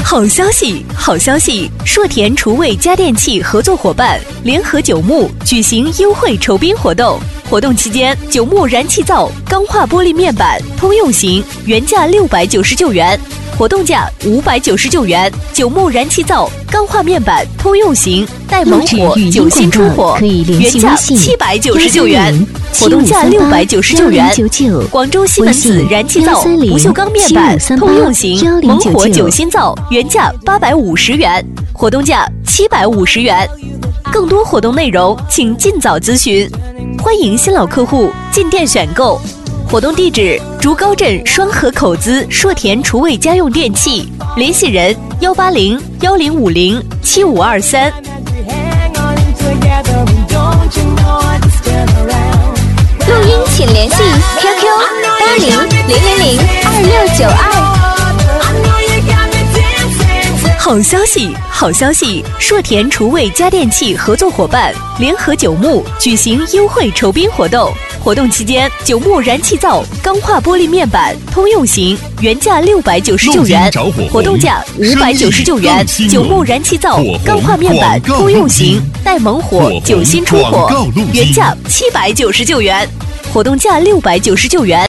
好消息，好消息！硕田厨卫家电器合作伙伴联合九牧举行优惠酬宾活动。活动期间，九牧燃气灶钢化玻璃面板通用型原价699元，活动价599元。九牧燃气灶钢化面板通用型带猛火9星出火，原价799元，活动价699元。广州西门子燃气灶不锈钢面板通用型猛火9星灶，原价850元，活动价750元。更多活动内容请尽早咨询，欢迎新老客户进店选购。活动地址：竹高镇双河口资硕田厨卫家用电器，联系人180-1050-7523。 录音请联系 QQ80000262。 好消息，好消息！硕田厨卫家电器合作伙伴联合九牧举行优惠酬宾活动。活动期间，九牧燃气灶钢化玻璃面板通用型原价699元，活动价599元。九牧燃气灶钢化面板通用型带猛火9星出火，原价799元，活动价699元。